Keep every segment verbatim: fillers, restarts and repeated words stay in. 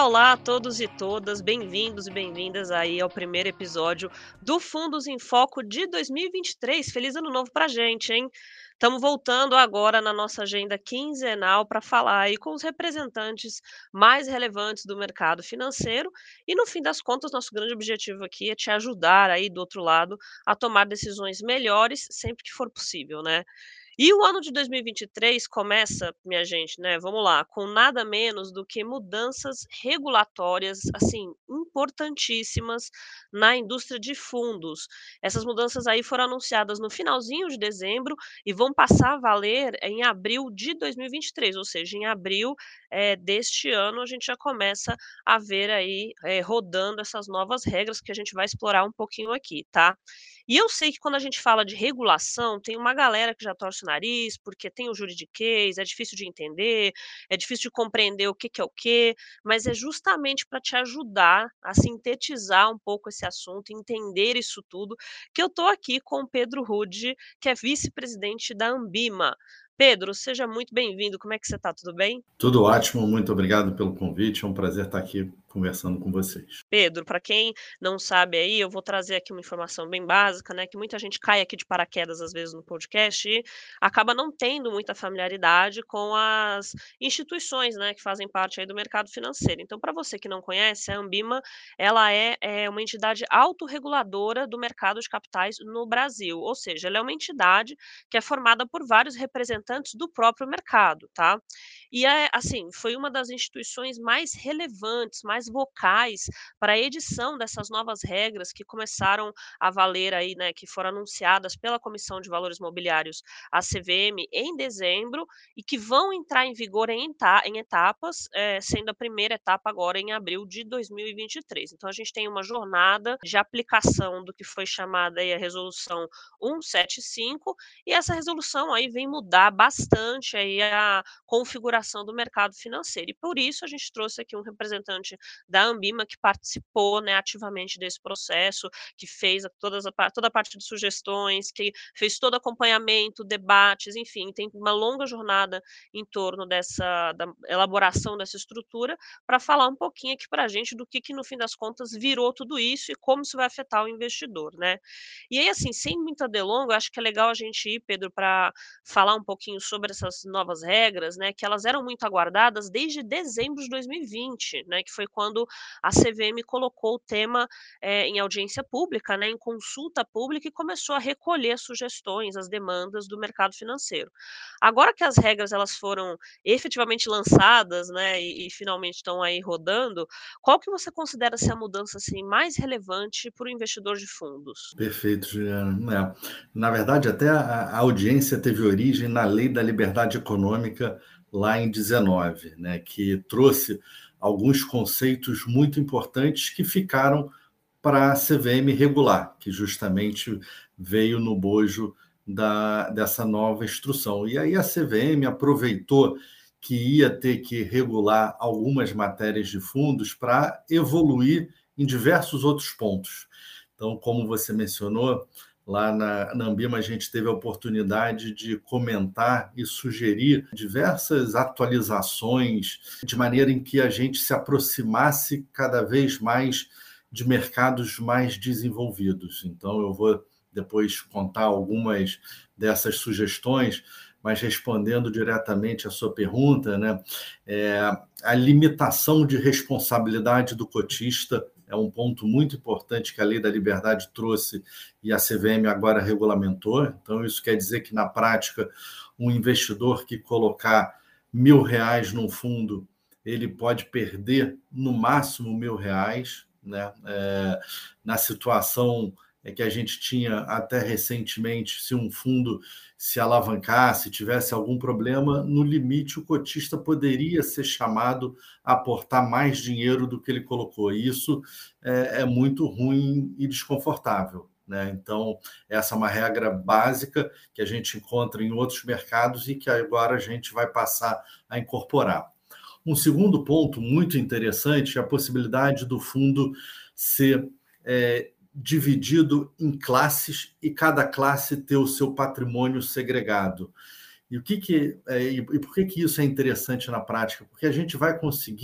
Olá, olá a todos e todas, bem-vindos e bem-vindas aí ao primeiro episódio do Fundos em Foco de dois mil e vinte e três. Feliz ano novo pra gente, hein? Estamos voltando agora na nossa agenda quinzenal para falar aí com os representantes mais relevantes do mercado financeiro e, no fim das contas, nosso grande objetivo aqui é te ajudar aí do outro lado a tomar decisões melhores sempre que for possível, né? E o ano de dois mil e vinte e três começa, minha gente, né, vamos lá, com nada menos do que mudanças regulatórias, assim, importantíssimas na indústria de fundos. Essas mudanças aí foram anunciadas no finalzinho de dezembro e vão passar a valer em abril de dois mil e vinte e três, ou seja, em abril eh, deste ano a gente já começa a ver aí eh, rodando essas novas regras que a gente vai explorar um pouquinho aqui, tá? E eu sei que quando a gente fala de regulação, tem uma galera que já torce o nariz, porque tem o juridiquês, é difícil de entender, é difícil de compreender o que que é o quê, mas é justamente para te ajudar a sintetizar um pouco esse assunto, entender isso tudo, que eu estou aqui com o Pedro Rude, que é vice-presidente da Ambima. Pedro, seja muito bem-vindo. Como é que você está? Tudo bem? Tudo ótimo, muito obrigado pelo convite. É um prazer estar aqui conversando com vocês. Pedro, para quem não sabe aí, eu vou trazer aqui uma informação bem básica, né, que muita gente cai aqui de paraquedas às vezes no podcast e acaba não tendo muita familiaridade com as instituições, né, que fazem parte aí do mercado financeiro. Então, para você que não conhece, a Ambima, ela é, é uma entidade autorreguladora do mercado de capitais no Brasil, ou seja, ela é uma entidade que é formada por vários representantes do próprio mercado, tá? E é assim, foi uma das instituições mais relevantes, mais vocais para a edição dessas novas regras que começaram a valer aí, né, que foram anunciadas pela Comissão de Valores Mobiliários, a C V M, em dezembro e que vão entrar em vigor em, eta em etapas, eh, sendo a primeira etapa agora em abril de dois mil e vinte e três. Então a gente tem uma jornada de aplicação do que foi chamada aí a resolução cento e setenta e cinco e essa resolução aí vem mudar bastante aí a configuração do mercado financeiro. E por isso a gente trouxe aqui um representante da Ambima que participou, né, ativamente desse processo, que fez a todas a toda a parte de sugestões, que fez todo acompanhamento, debates, enfim, tem uma longa jornada em torno dessa da elaboração dessa estrutura, para falar um pouquinho aqui para a gente do que que no fim das contas virou tudo isso e como isso vai afetar o investidor, né. E aí, assim, sem muita delonga, eu acho que é legal a gente ir, Pedro, para falar um pouquinho sobre essas novas regras, né, que elas eram muito aguardadas desde dezembro de dois mil e vinte, né, que foi quando a C V M colocou o tema eh, em audiência pública, né, em consulta pública e começou a recolher as sugestões, as demandas do mercado financeiro. Agora que as regras elas foram efetivamente lançadas, né, e, e finalmente estão aí rodando, qual que você considera ser a mudança assim mais relevante para o investidor de fundos? Perfeito, Juliana. É. Na verdade, até a, a audiência teve origem na Lei da Liberdade Econômica lá em dezenove, né, que trouxe alguns conceitos muito importantes que ficaram para a C V M regular, que justamente veio no bojo da, dessa nova instrução. E aí a C V M aproveitou que ia ter que regular algumas matérias de fundos para evoluir em diversos outros pontos. Então, como você mencionou, lá na, na Ambima a gente teve a oportunidade de comentar e sugerir diversas atualizações de maneira em que a gente se aproximasse cada vez mais de mercados mais desenvolvidos. Então, eu vou depois contar algumas dessas sugestões, mas respondendo diretamente à sua pergunta, né, é, a limitação de responsabilidade do cotista é um ponto muito importante que a Lei da Liberdade trouxe e a C V M agora regulamentou. Então, isso quer dizer que, na prática, um investidor que colocar mil reais num fundo, ele pode perder, no máximo, mil reais, né? É, na situação que a gente tinha até recentemente, se um fundo se alavancasse, tivesse algum problema, no limite o cotista poderia ser chamado a aportar mais dinheiro do que ele colocou. E isso é, é muito ruim e desconfortável, né? Então, essa é uma regra básica que a gente encontra em outros mercados e que agora a gente vai passar a incorporar. Um segundo ponto muito interessante é a possibilidade do fundo ser é, dividido em classes e cada classe ter o seu patrimônio segregado. E, o que que, é, e por que, que isso é interessante na prática? Porque a gente vai conseguir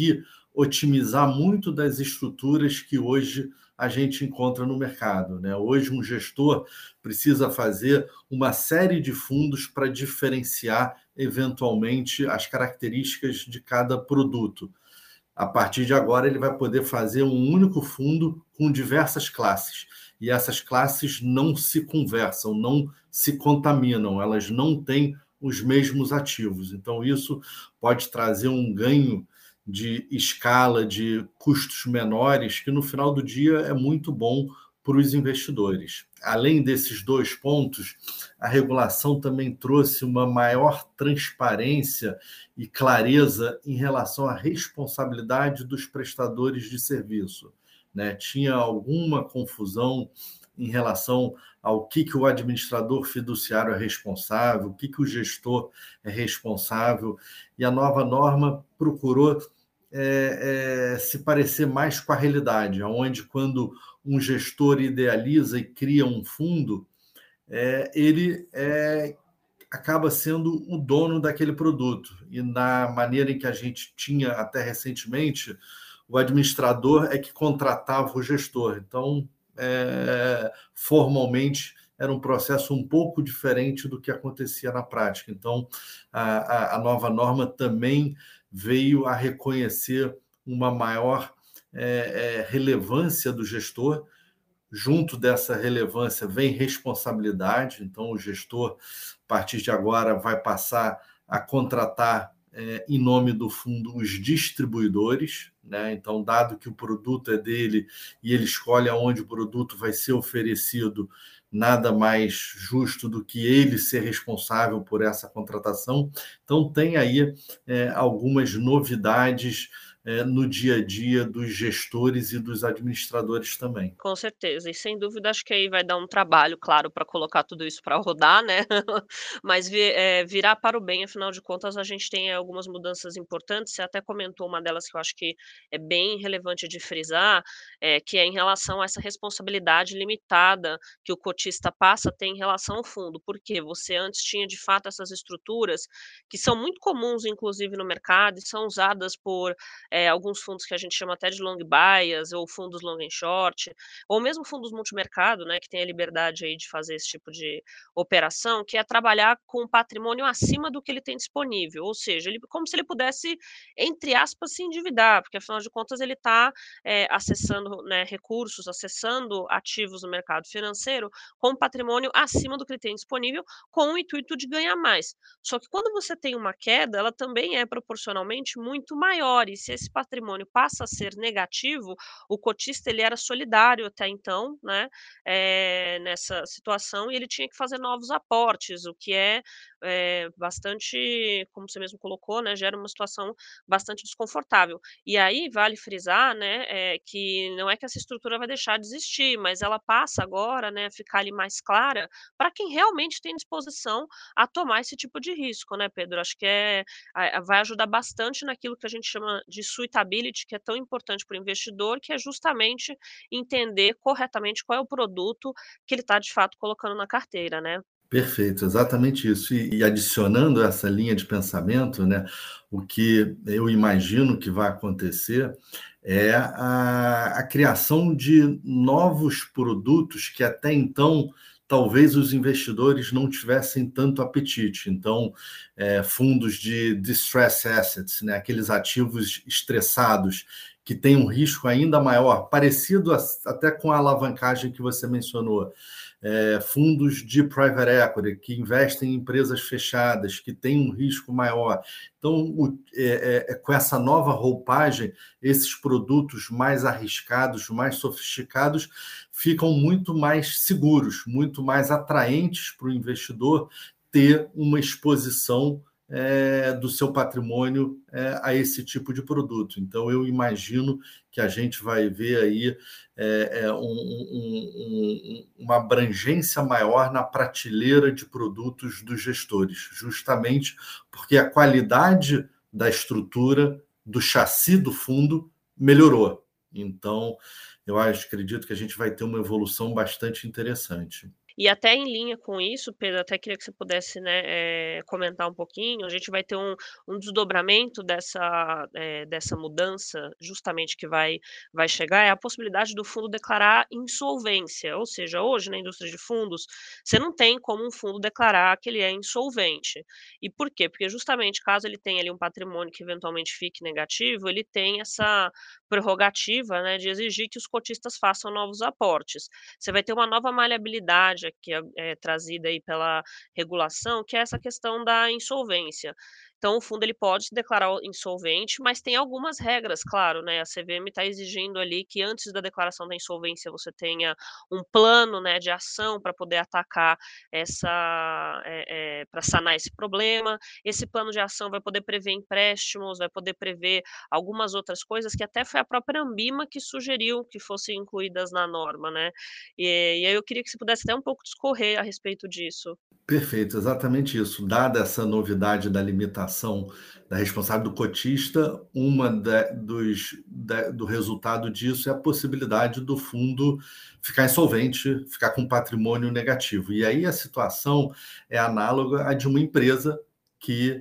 otimizar muito das estruturas que hoje a gente encontra no mercado, né? Hoje, um gestor precisa fazer uma série de fundos para diferenciar, eventualmente, as características de cada produto. A partir de agora, ele vai poder fazer um único fundo com diversas classes. E essas classes não se conversam, não se contaminam, elas não têm os mesmos ativos. Então, isso pode trazer um ganho de escala, de custos menores, que no final do dia é muito bom para os investidores. Além desses dois pontos, a regulação também trouxe uma maior transparência e clareza em relação à responsabilidade dos prestadores de serviço, né? Tinha alguma confusão em relação ao que, que o administrador fiduciário é responsável, o que, que o gestor é responsável, e a nova norma procurou é, é, se parecer mais com a realidade, onde quando um gestor idealiza e cria um fundo, é, ele é, acaba sendo o dono daquele produto. E na maneira em que a gente tinha até recentemente, o administrador é que contratava o gestor. Então, é, formalmente, era um processo um pouco diferente do que acontecia na prática. Então, a, a, a nova norma também veio a reconhecer uma maior é, é, relevância do gestor. Junto dessa relevância vem responsabilidade, então o gestor, a partir de agora, vai passar a contratar, é, em nome do fundo, os distribuidores, né? Então, dado que o produto é dele e ele escolhe aonde o produto vai ser oferecido, nada mais justo do que ele ser responsável por essa contratação. Então, tem aí é, algumas novidades é, no dia a dia dos gestores e dos administradores também. Com certeza, e sem dúvida acho que aí vai dar um trabalho, claro, para colocar tudo isso para rodar, né, mas vi eh, virar para o bem, afinal de contas a gente tem algumas mudanças importantes, você até comentou uma delas que eu acho que é bem relevante de frisar, eh, que é em relação a essa responsabilidade limitada que o cotista passa a ter em relação ao fundo, porque você antes tinha de fato essas estruturas que são muito comuns inclusive no mercado e são usadas por, eh, alguns fundos que a gente chama até de long bias ou fundos long and short, ou mesmo fundos multimercado, né, que tem a liberdade aí de fazer esse tipo de operação, que é trabalhar com patrimônio acima do que ele tem disponível, ou seja, ele como se ele pudesse, entre aspas, se endividar, porque afinal de contas ele está, eh, acessando, né, recursos, acessando ativos no mercado financeiro com patrimônio acima do que ele tem disponível, com o intuito de ganhar mais. Só que quando você tem uma queda, ela também é proporcionalmente muito maior, e se esse patrimônio passa a ser negativo, o cotista ele era solidário até então, né, eh, nessa situação, e ele tinha que fazer novos aportes, o que é, eh, bastante, como você mesmo colocou, né, gera uma situação bastante desconfortável. E aí vale frisar, né, eh, que não é que essa estrutura vai deixar de existir, mas ela passa agora, né, a ficar ali mais clara para quem realmente tem disposição a tomar esse tipo de risco, né, Pedro? Acho que é a vai ajudar bastante naquilo que a gente chama de suitability, que é tão importante para o investidor, que é justamente entender corretamente qual é o produto que ele está de fato colocando na carteira, né. Perfeito, exatamente isso. E, e adicionando essa linha de pensamento, né, o que eu imagino que vai acontecer é a, a criação de novos produtos que até então talvez os investidores não tivessem tanto apetite. Então, é, fundos de distress assets, né, aqueles ativos estressados que têm um risco ainda maior, parecido a, até com a alavancagem que você mencionou. É, fundos de private equity, que investem em empresas fechadas, que têm um risco maior. Então, o, é, é, com essa nova roupagem, esses produtos mais arriscados, mais sofisticados, ficam muito mais seguros, muito mais atraentes para o investidor ter uma exposição é, do seu patrimônio é, a esse tipo de produto. Então, eu imagino que a gente vai ver aí é, é, um, um, um, uma abrangência maior na prateleira de produtos dos gestores, justamente porque a qualidade da estrutura, do chassi do fundo, melhorou. Então, eu acho, acredito que a gente vai ter uma evolução bastante interessante. E até em linha com isso, Pedro, até queria que você pudesse, né, eh, comentar um pouquinho, a gente vai ter um um desdobramento dessa, eh, dessa mudança, justamente que vai vai chegar, é a possibilidade do fundo declarar insolvência, ou seja, hoje na indústria de fundos, você não tem como um fundo declarar que ele é insolvente. E por quê? Porque justamente caso ele tenha ali um patrimônio que eventualmente fique negativo, ele tem essa prerrogativa, né, de exigir que os cotistas façam novos aportes. Você vai ter uma nova maleabilidade aqui, eh, trazida aí pela regulação, que é essa questão da insolvência. Então o fundo ele pode se declarar o insolvente, mas tem algumas regras, claro, né, a C V M está exigindo ali que antes da declaração da insolvência você tenha um plano, né, de ação para poder atacar essa, eh eh, pra sanar esse problema. Esse plano de ação vai poder prever empréstimos, vai poder prever algumas outras coisas que até foi a própria Anbima que sugeriu que fossem incluídas na norma, né. E e aí eu queria que você pudesse até um pouco discorrer a respeito disso. Perfeito, exatamente isso. Dada essa novidade da limitação da responsável do cotista, uma da dos da do resultado disso é a possibilidade do fundo ficar insolvente, ficar com patrimônio negativo. E aí a situação é análoga à de uma empresa que,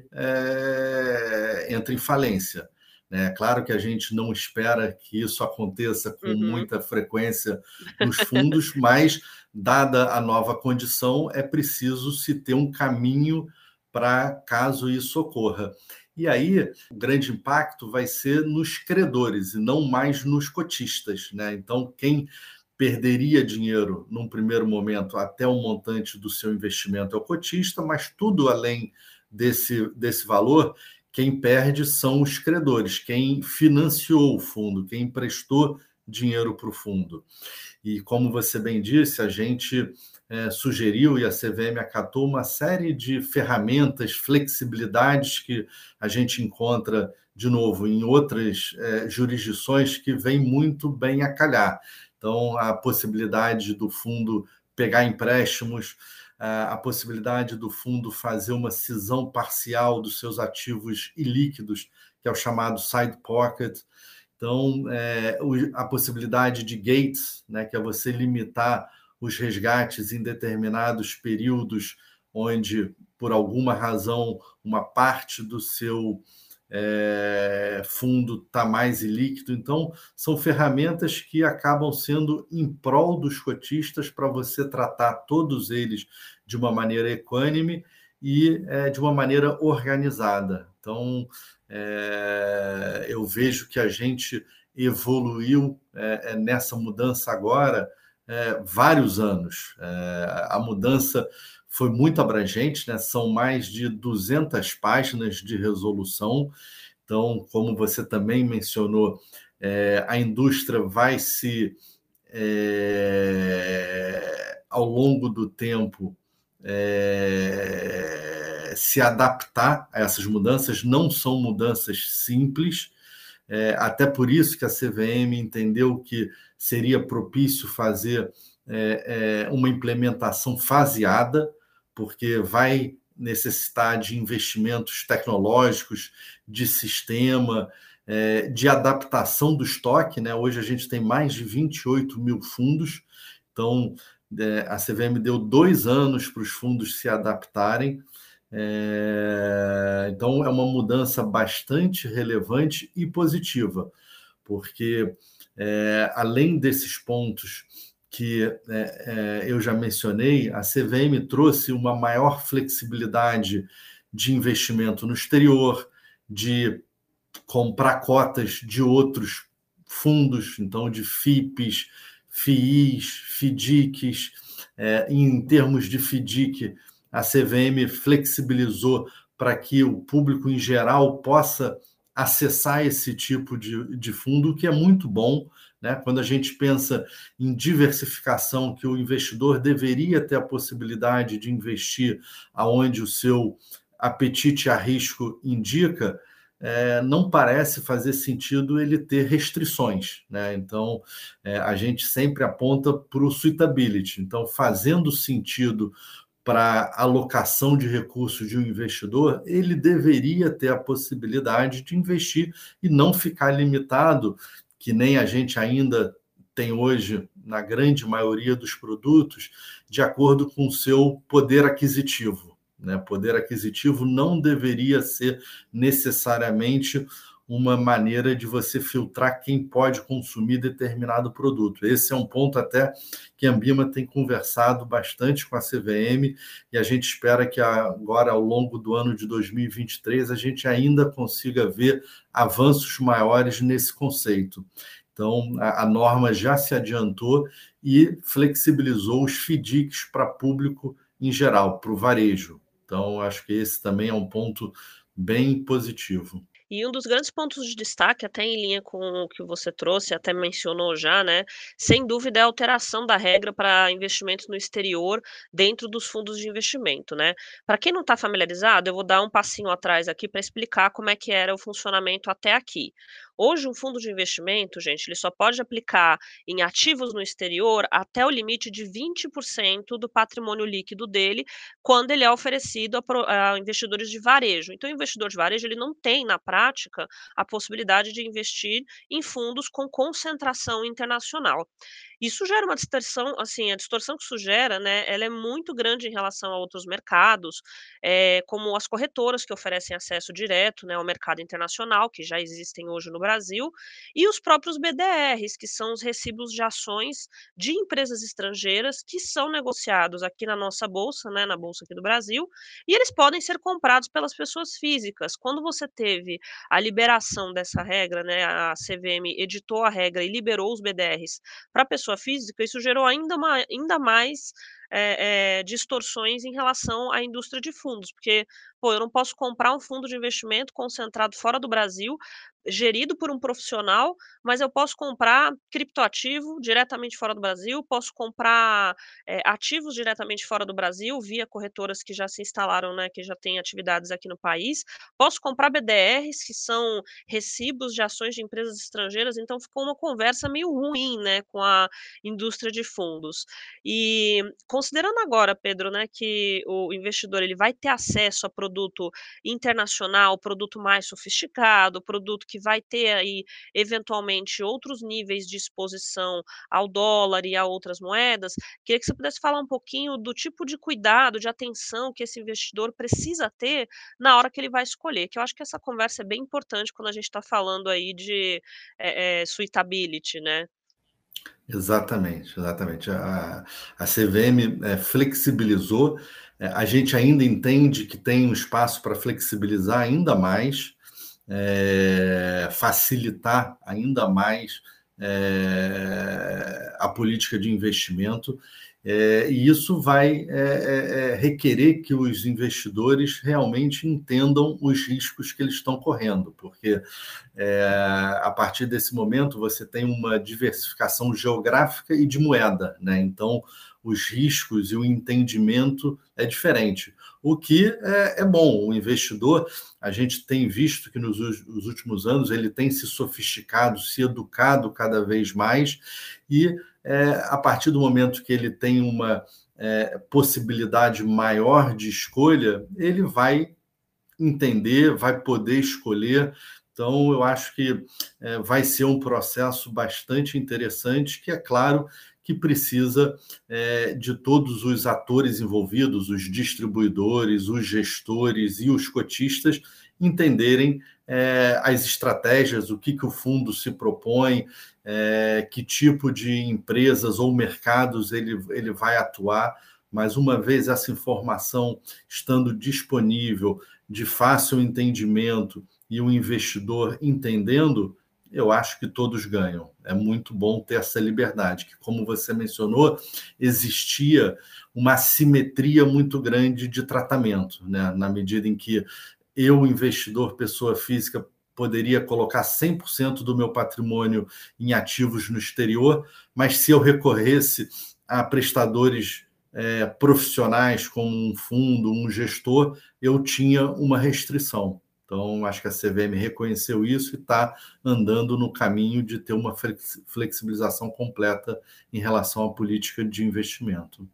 eh, entra em falência, né. Claro que a gente não espera que isso aconteça com Uhum. muita frequência nos fundos, mas dada a nova condição, é preciso se ter um caminho para caso isso ocorra. E aí, o grande impacto vai ser nos credores e não mais nos cotistas, né. Então, quem perderia dinheiro num primeiro momento até o montante do seu investimento é o cotista, mas tudo além desse desse valor, quem perde são os credores, quem financiou o fundo, quem emprestou dinheiro para o fundo. E como você bem disse, a gente, eh, sugeriu e a C V M acatou uma série de ferramentas, flexibilidades que a gente encontra, de novo, em outras, eh, jurisdições que vêm muito bem a calhar. Então, a possibilidade do fundo pegar empréstimos, a a possibilidade do fundo fazer uma cisão parcial dos seus ativos ilíquidos, que é o chamado side pocket. Então, eh, o a possibilidade de gates, né, que é você limitar os resgates em determinados períodos, onde, por alguma razão, uma parte do seu, eh, fundo está mais ilíquido. Então, são ferramentas que acabam sendo em prol dos cotistas para você tratar todos eles de uma maneira equânime e, eh, de uma maneira organizada. Então, eh, eu vejo que a gente evoluiu, eh eh, nessa mudança agora, eh, vários anos. Eh, a mudança foi muito abrangente, né, são mais de duzentas páginas de resolução. Então, como você também mencionou, eh, a indústria vai se, eh, ao longo do tempo, eh, se adaptar a essas mudanças, não são mudanças simples, eh, até por isso que a C V M entendeu que seria propício fazer, eh eh, uma implementação faseada, porque vai necessitar de investimentos tecnológicos, de sistema, eh, de adaptação do estoque, né. Hoje a gente tem mais de vinte e oito mil fundos, então, eh, a C V M deu dois anos para os fundos se adaptarem. Eh, então é uma mudança bastante relevante e positiva, porque, eh, além desses pontos que, eh eh, eu já mencionei, a C V M trouxe uma maior flexibilidade de investimento no exterior, de comprar cotas de outros fundos, então de FIPs, FIIs, FIDICs. Eh, em termos de FIDIC, a C V M flexibilizou para que o público em geral possa acessar esse tipo de de fundo, o que é muito bom, né. Quando a gente pensa em diversificação, que o investidor deveria ter a possibilidade de investir aonde o seu apetite a risco indica, eh, não parece fazer sentido ele ter restrições, né. Então, eh, a gente sempre aponta para o suitability. Então, fazendo sentido para alocação de recursos de um investidor, ele deveria ter a possibilidade de investir e não ficar limitado, que nem a gente ainda tem hoje, na grande maioria dos produtos, de acordo com o seu poder aquisitivo, né? Poder aquisitivo não deveria ser necessariamente uma maneira de você filtrar quem pode consumir determinado produto. Esse é um ponto até que a Ambima tem conversado bastante com a C V M, e a gente espera que agora, ao longo do ano de dois mil e vinte e três, a gente ainda consiga ver avanços maiores nesse conceito. Então, a, a norma já se adiantou e flexibilizou os F D I Cs para público em geral, para o varejo. Então, acho que esse também é um ponto bem positivo. E um dos grandes pontos de destaque, até em linha com o que você trouxe, até mencionou já, né, sem dúvida é a alteração da regra para investimentos no exterior dentro dos fundos de investimento, né. Para quem não está familiarizado, eu vou dar um passinho atrás aqui para explicar como é que era o funcionamento até aqui. Hoje, um fundo de investimento, gente, ele só pode aplicar em ativos no exterior até o limite de vinte por cento do patrimônio líquido dele, quando ele é oferecido a, pro, a investidores de varejo. Então, o investidor de varejo ele não tem, na prática, a possibilidade de investir em fundos com concentração internacional. Isso gera uma distorção, assim, a distorção que isso gera, né, ela é muito grande em relação a outros mercados, eh, como as corretoras que oferecem acesso direto, né, ao mercado internacional, que já existem hoje no Brasil, e os próprios B D Rs, que são os recibos de ações de empresas estrangeiras que são negociados aqui na nossa bolsa, né, na bolsa aqui do Brasil, e eles podem ser comprados pelas pessoas físicas. Quando você teve a liberação dessa regra, né, a C V M editou a regra e liberou os B D Rs para pessoa física, isso gerou ainda, ma ainda mais eh eh, distorções em relação à indústria de fundos, porque, pô, eu não posso comprar um fundo de investimento concentrado fora do Brasil, gerido por um profissional, mas eu posso comprar criptoativo diretamente fora do Brasil, posso comprar, eh, ativos diretamente fora do Brasil, via corretoras que já se instalaram, né, que já têm atividades aqui no país, posso comprar B D Rs, que são recibos de ações de empresas estrangeiras, então ficou uma conversa meio ruim, né, com a indústria de fundos. E considerando agora, Pedro, né, que o investidor ele vai ter acesso a produto internacional, produto mais sofisticado, produto que vai ter aí, eventualmente, outros níveis de exposição ao dólar e a outras moedas, queria que você pudesse falar um pouquinho do tipo de cuidado, de atenção que esse investidor precisa ter na hora que ele vai escolher, que eu acho que essa conversa é bem importante quando a gente está falando aí de eh eh, suitability, né. Exatamente, exatamente. A, a C V M é, flexibilizou, é, a gente ainda entende que tem um espaço para flexibilizar ainda mais, é, facilitar ainda mais é, a política de investimento, é, e isso vai é, é, requerer que os investidores realmente entendam os riscos que eles estão correndo, porque é, a partir desse momento você tem uma diversificação geográfica e de moeda, né? Então os riscos e o entendimento é diferente, o que é, é bom. O investidor, a gente tem visto que nos, nos últimos anos ele tem se sofisticado, se educado cada vez mais, e é, a partir do momento que ele tem uma é, possibilidade maior de escolha, ele vai entender, vai poder escolher. Então, eu acho que é, vai ser um processo bastante interessante, que é claro que precisa é, de todos os atores envolvidos, os distribuidores, os gestores e os cotistas, entenderem é, as estratégias, o que, que o fundo se propõe, é, que tipo de empresas ou mercados ele, ele vai atuar. Mas uma vez essa informação estando disponível, de fácil entendimento, e o investidor entendendo, eu acho que todos ganham. É muito bom ter essa liberdade, que, como você mencionou, existia uma assimetria muito grande de tratamento, né? Na medida em que eu, investidor, pessoa física, poderia colocar cem por cento do meu patrimônio em ativos no exterior, mas se eu recorresse a prestadores é, profissionais, como um fundo, um gestor, eu tinha uma restrição. Então, acho que a C V M reconheceu isso e está andando no caminho de ter uma flexibilização completa em relação à política de investimento.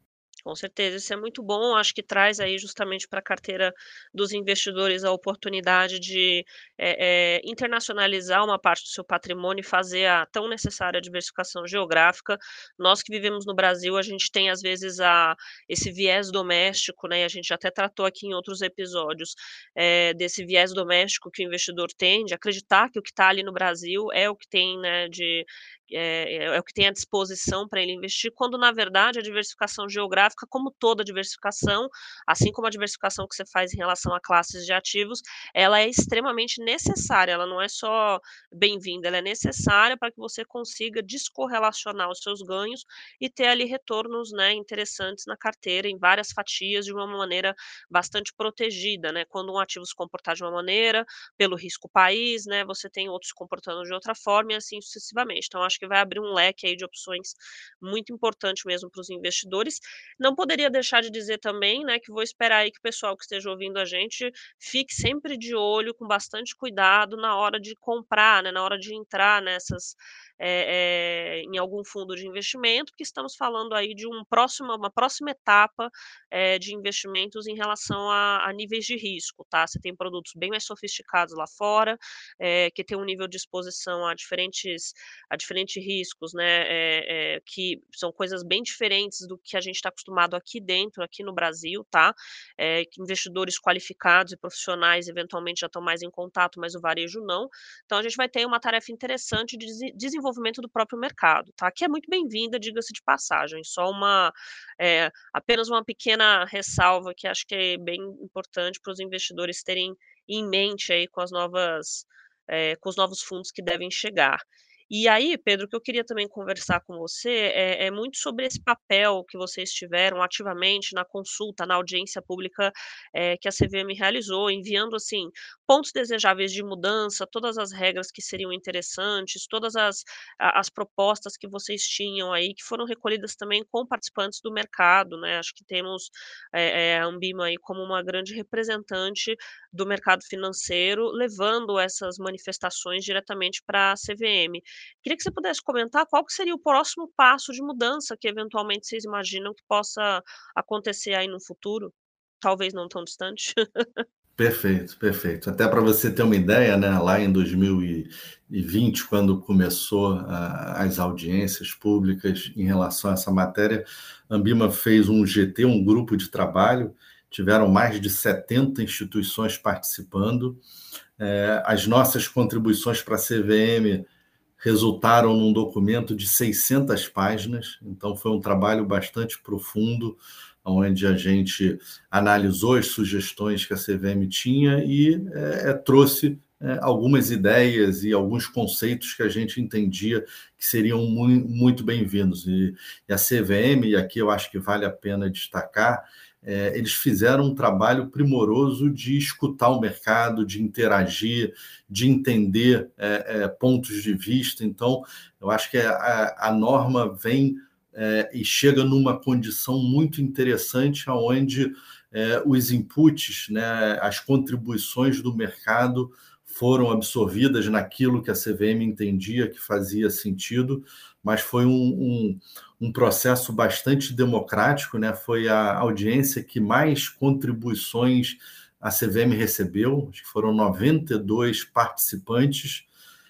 Com certeza, isso é muito bom, acho que traz aí justamente para a carteira dos investidores a oportunidade de, eh eh, internacionalizar uma parte do seu patrimônio e fazer a tão necessária diversificação geográfica. Nós que vivemos no Brasil, a gente tem às vezes a esse viés doméstico, né, e a gente já até tratou aqui em outros episódios, eh, desse viés doméstico que o investidor tem, de acreditar que o que está ali no Brasil é o que tem, né, de é é o que tem à disposição para ele investir, quando na verdade a diversificação geográfica, como toda diversificação, assim como a diversificação que você faz em relação a classes de ativos, ela é extremamente necessária, ela não é só bem-vinda, ela é necessária para que você consiga descorrelacionar os seus ganhos e ter ali retornos, né, interessantes na carteira, em várias fatias, de uma maneira bastante protegida, né. Quando um ativo se comportar de uma maneira, pelo risco país, né, você tem outros se comportando de outra forma e assim sucessivamente. Então acho que vai abrir um leque aí de opções muito importante mesmo para os investidores. Não poderia deixar de dizer também, né, que vou esperar aí que o pessoal que esteja ouvindo a gente fique sempre de olho, com bastante cuidado na hora de comprar, né, na hora de entrar nessas, eh eh, em algum fundo de investimento, porque estamos falando aí de um próximo uma próxima etapa, eh, de investimentos em relação a a níveis de risco, tá. Você tem produtos bem mais sofisticados lá fora, eh, que tem um nível de exposição a diferentes a diferentes riscos, né, eh eh, que são coisas bem diferentes do que a gente está acostumado aqui dentro, aqui no Brasil, tá. Eh, que investidores qualificados e profissionais eventualmente já estão mais em contato, mas o varejo não. Então a gente vai ter uma tarefa interessante de desen desenvolvimento do próprio mercado, tá, que é muito bem-vinda, diga-se de passagem, só uma, eh, apenas uma pequena ressalva que acho que é bem importante para os investidores terem em mente aí com as novas, eh, com os novos fundos que devem chegar. E aí, Pedro, o que eu queria também conversar com você é é muito sobre esse papel que vocês tiveram ativamente na consulta, na audiência pública, eh, que a C V M realizou, enviando, assim, pontos desejáveis de mudança, todas as regras que seriam interessantes, todas as a as propostas que vocês tinham aí, que foram recolhidas também com participantes do mercado, né. Acho que temos, eh eh, a Anbima aí como uma grande representante do mercado financeiro, levando essas manifestações diretamente para a C V M. Queria que você pudesse comentar qual que seria o próximo passo de mudança que eventualmente vocês imaginam que possa acontecer aí no futuro, talvez não tão distante. Perfeito, perfeito. Até para você ter uma ideia, né, lá em dois mil e vinte, quando começou a as audiências públicas em relação a essa matéria, a Anbima fez um G T, um grupo de trabalho, tiveram mais de setenta instituições participando. Eh, as nossas contribuições para a C V M resultaram num documento de seiscentas páginas, então foi um trabalho bastante profundo, onde a gente analisou as sugestões que a C V M tinha e é, trouxe é, algumas ideias e alguns conceitos que a gente entendia que seriam muito, muito bem-vindos. E, e a C V M, e aqui eu acho que vale a pena destacar, é, eles fizeram um trabalho primoroso de escutar o mercado, de interagir, de entender é, é, pontos de vista. Então, eu acho que a, a norma vem é, e chega numa condição muito interessante, onde é, os inputs, né, as contribuições do mercado foram absorvidas naquilo que a C V M entendia que fazia sentido, mas foi um, um, um processo bastante democrático, né? Foi a audiência que mais contribuições a C V M recebeu, acho que foram noventa e dois participantes,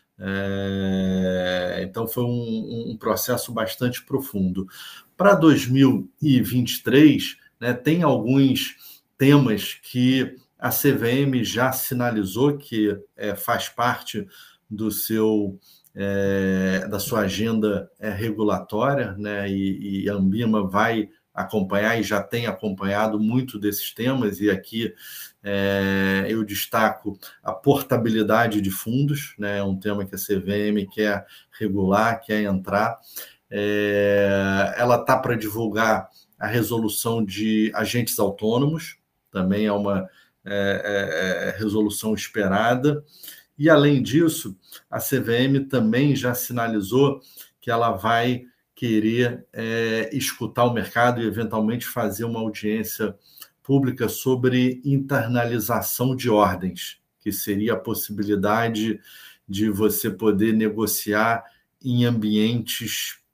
é, então foi um, um processo bastante profundo. Para dois mil e vinte e três, né, tem alguns temas que a C V M já sinalizou que é, faz parte do seu, é, da sua agenda é, regulatória, né, e, e a Anbima vai acompanhar e já tem acompanhado muito desses temas, e aqui é, eu destaco a portabilidade de fundos, né, um tema que a C V M quer regular, quer entrar. É, ela está para divulgar a resolução de agentes autônomos, também é uma é, é, resolução esperada. E, além disso, a C V M também já sinalizou que ela vai querer é, escutar o mercado e, eventualmente, fazer uma audiência pública sobre internalização de ordens, que seria a possibilidade de você poder negociar em ambientes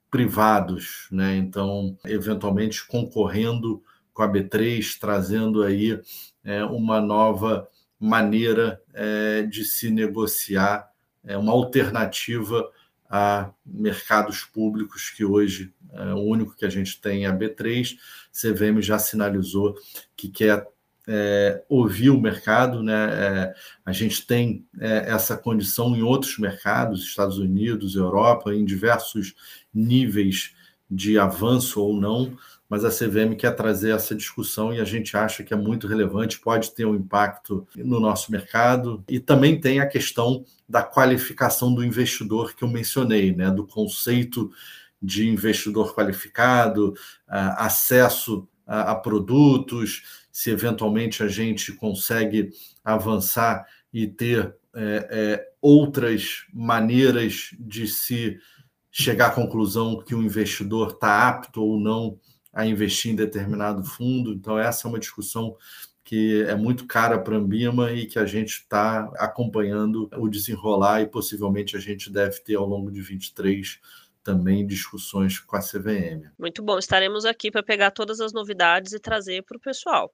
privados, né? Então, eventualmente concorrendo com a B três, trazendo aí é, uma nova maneira é, de se negociar, é, uma alternativa a mercados públicos que hoje é, o único que a gente tem é a B três. C V M já sinalizou que quer é, ouvir o mercado, né? É, a gente tem é, essa condição em outros mercados, Estados Unidos, Europa, em diversos níveis de avanço ou não, mas a C V M quer trazer essa discussão e a gente acha que é muito relevante, pode ter um impacto no nosso mercado. E também tem a questão da qualificação do investidor que eu mencionei, né? Do conceito de investidor qualificado, acesso a, a produtos, se eventualmente a gente consegue avançar e ter é, é, outras maneiras de se chegar à conclusão que o investidor está apto ou não a investir em determinado fundo. Então, essa é uma discussão que é muito cara para a Ambima e que a gente está acompanhando o desenrolar e possivelmente a gente deve ter ao longo de vinte e três também discussões com a C V M. Muito bom, estaremos aqui para pegar todas as novidades e trazer para o pessoal.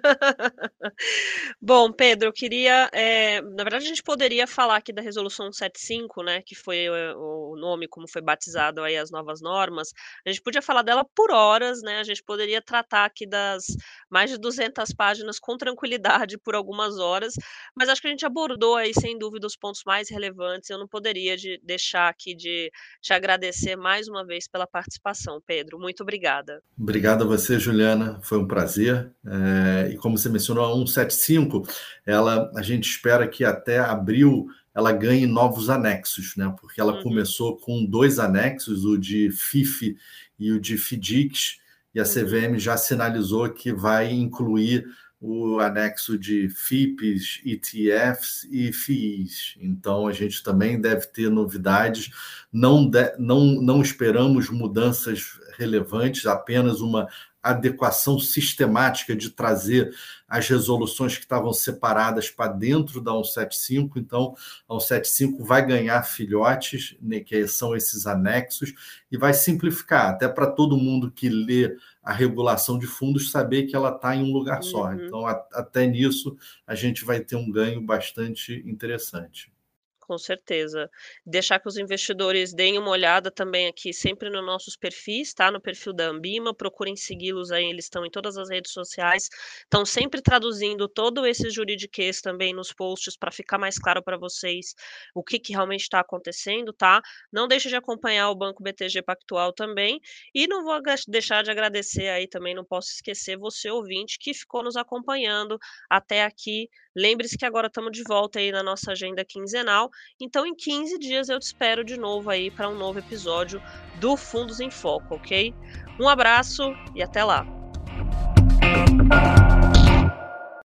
Bom, Pedro, eu queria, é, na verdade a gente poderia falar aqui da resolução cento e setenta e cinco, né, que foi o, o nome como foi batizado aí as novas normas. A gente podia falar dela por horas, né, a gente poderia tratar aqui das mais de duzentas páginas com tranquilidade por algumas horas, mas acho que a gente abordou aí sem dúvida os pontos mais relevantes. Eu não poderia de, deixar aqui de te agradecer mais uma vez pela participação, Pedro. Muito obrigada. Obrigado a você, Juliana. Foi um prazer. É, e como você mencionou, a cento e setenta e cinco, ela, a gente espera que até abril ela ganhe novos anexos, né? Porque ela uhum. começou com dois anexos, o de F I F e o de FDICs, e a uhum. C V M já sinalizou que vai incluir o anexo de F I Ps, E T Fs e F I Is. Então, a gente também deve ter novidades. Não, de, não, não esperamos mudanças relevantes, apenas uma adequação sistemática de trazer as resoluções que estavam separadas para dentro da cento e setenta e cinco. Então, a cento e setenta e cinco vai ganhar filhotes, né, que são esses anexos, e vai simplificar, até para todo mundo que lê a regulação de fundos saber que ela está em um lugar só. Uhum. Então, a, até nisso, a gente vai ter um ganho bastante interessante. Com certeza. Deixar que os investidores deem uma olhada também aqui sempre nos nossos perfis, tá? No perfil da Ambima, procurem segui-los aí, eles estão em todas as redes sociais, estão sempre traduzindo todo esse juridiquês também nos posts para ficar mais claro para vocês o que, que realmente está acontecendo, tá? Não deixe de acompanhar o Banco B T G Pactual também, e não vou deixar de agradecer aí também, não posso esquecer você, ouvinte, que ficou nos acompanhando até aqui. Lembre-se que agora estamos de volta aí na nossa agenda quinzenal, então em quinze dias eu te espero de novo aí para um novo episódio do Fundos em Foco, ok? Um abraço e até lá!